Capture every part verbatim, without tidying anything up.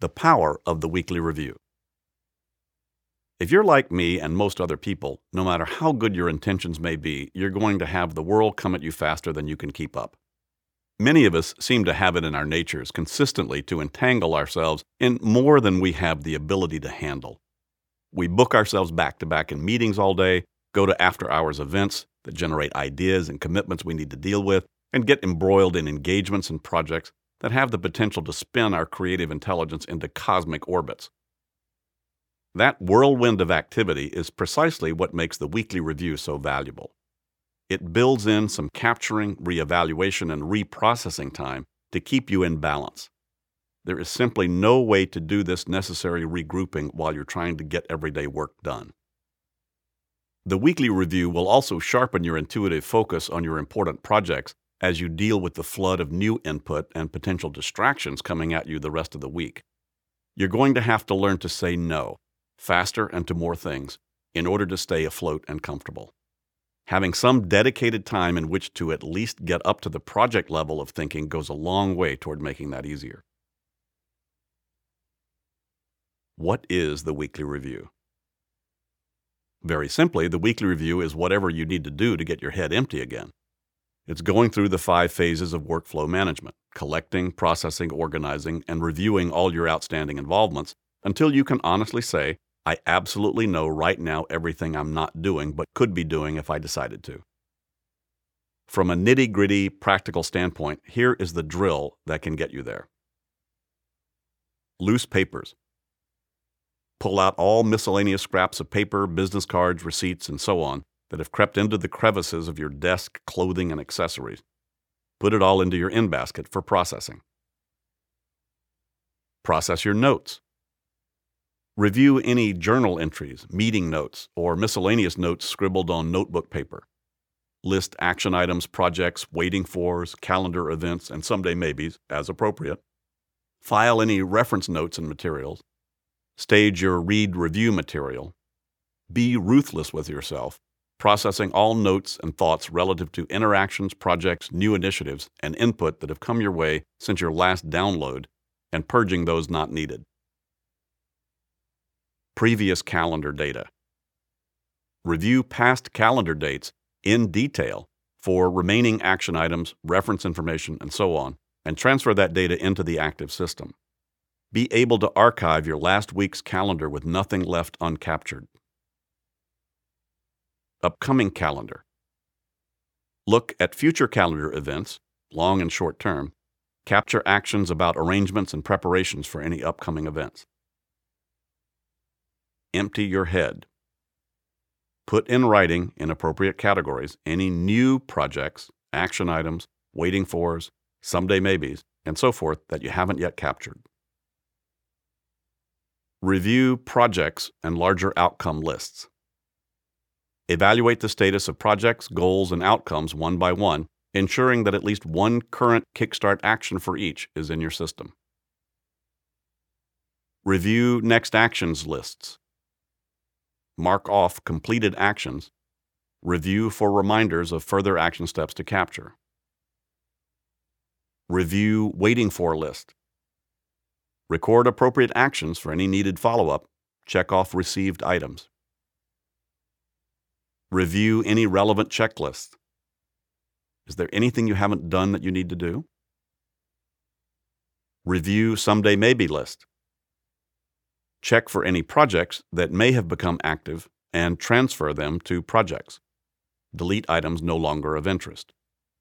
The power of the weekly review. If you're like me and most other people, no matter how good your intentions may be, you're going to have the world come at you faster than you can keep up. Many of us seem to have it in our natures consistently to entangle ourselves in more than we have the ability to handle. We book ourselves back to back in meetings all day, go to after-hours events that generate ideas and commitments we need to deal with, and get embroiled in engagements and projects that have the potential to spin our creative intelligence into cosmic orbits. That whirlwind of activity is precisely what makes the weekly review so valuable. It builds in some capturing, reevaluation, and reprocessing time to keep you in balance. There is simply no way to do this necessary regrouping while you're trying to get everyday work done. The weekly review will also sharpen your intuitive focus on your important projects as you deal with the flood of new input and potential distractions coming at you the rest of the week. You're going to have to learn to say no, faster and to more things, in order to stay afloat and comfortable. Having some dedicated time in which to at least get up to the project level of thinking goes a long way toward making that easier. What is the weekly review? Very simply, the weekly review is whatever you need to do to get your head empty again. It's going through the five phases of workflow management, collecting, processing, organizing, and reviewing all your outstanding involvements until you can honestly say, I absolutely know right now everything I'm not doing but could be doing if I decided to. From a nitty-gritty, practical standpoint, here is the drill that can get you there. Loose papers. Pull out all miscellaneous scraps of paper, business cards, receipts, and so on that have crept into the crevices of your desk, clothing, and accessories. Put it all into your in-basket for processing. Process your notes. Review any journal entries, meeting notes, or miscellaneous notes scribbled on notebook paper. List action items, projects, waiting fors, calendar events, and someday maybes, as appropriate. File any reference notes and materials. Stage your read-review material. Be ruthless with yourself, processing all notes and thoughts relative to interactions, projects, new initiatives, and input that have come your way since your last download, and purging those not needed. Previous calendar data. Review past calendar dates in detail for remaining action items, reference information, and so on, and transfer that data into the active system. Be able to archive your last week's calendar with nothing left uncaptured. Upcoming calendar. Look at future calendar events, long and short term. Capture actions about arrangements and preparations for any upcoming events. Empty your head. Put in writing, in appropriate categories, any new projects, action items, waiting fors, someday maybes, and so forth that you haven't yet captured. Review projects and larger outcome lists. Evaluate the status of projects, goals, and outcomes one by one, ensuring that at least one current Kickstart action for each is in your system. Review next actions lists. Mark off completed actions. Review for reminders of further action steps to capture. Review waiting for list. Record appropriate actions for any needed follow-up. Check off received items. Review any relevant checklists. Is there anything you haven't done that you need to do? Review someday maybe list. Check for any projects that may have become active and transfer them to projects. Delete items no longer of interest.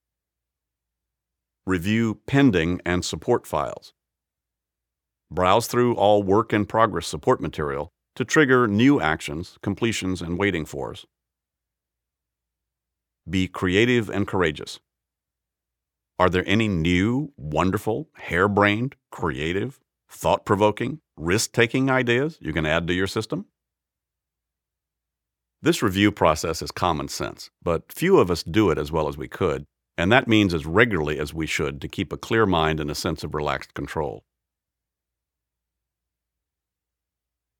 Review pending and support files. Browse through all work-in-progress support material to trigger new actions, completions, and waiting fors. Be creative and courageous. Are there any new, wonderful, harebrained, creative, thought-provoking, risk-taking ideas you can add to your system? This review process is common sense, but few of us do it as well as we could, and that means as regularly as we should to keep a clear mind and a sense of relaxed control.